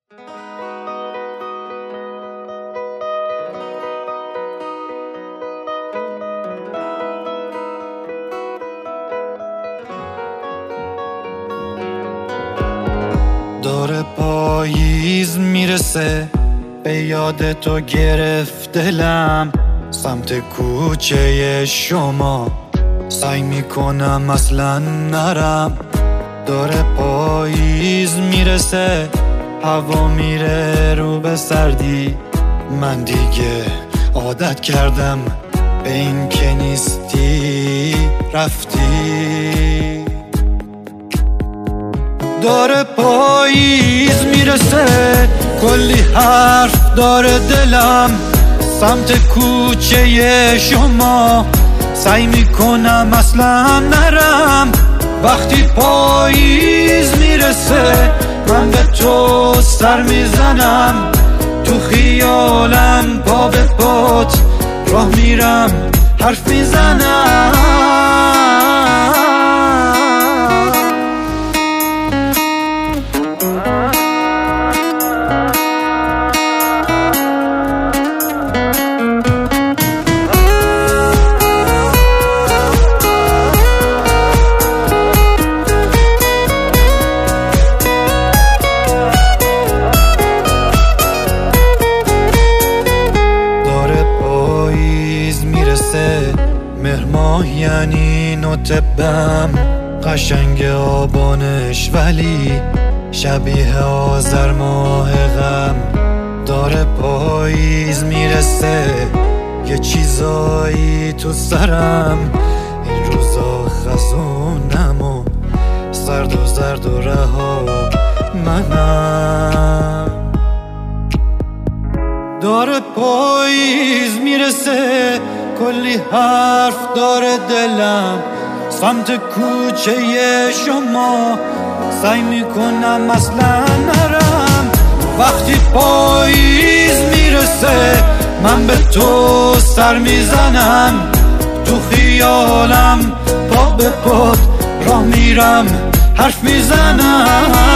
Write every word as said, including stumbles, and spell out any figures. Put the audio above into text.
داره پاییز میرسه، به یاد تو گرفت دلم، سمت کوچه شما سعی میکنم اصلا نرم. داره پاییز میرسه، هوا میره رو به سردی، من دیگه عادت کردم به این که نیستی رفتی. داره پاییز میرسه، کلی حرف داره دلم، سمت کوچه شما سعی میکنم اصلا نرم. وقتی پاییز میرسه من به تو سر میزنم، تو خیالم پا به پات راه میرم حرف میزنم. مهر ماه یعنی نوتبم، قشنگ آبانش ولی شبیه آذر ماه غم. داره پاییز میرسه، یه چیزایی تو سرم، این روزا خزونم و سرد و زرد و رها منم. داره پاییز میرسه، کلی حرف داره دلم، سمت کوچه شما سعی میکنم اصلا نرم. وقتی پاییز میرسه من به تو سر میزنم، تو خیالم پا به پات راه میرم حرف میزنم.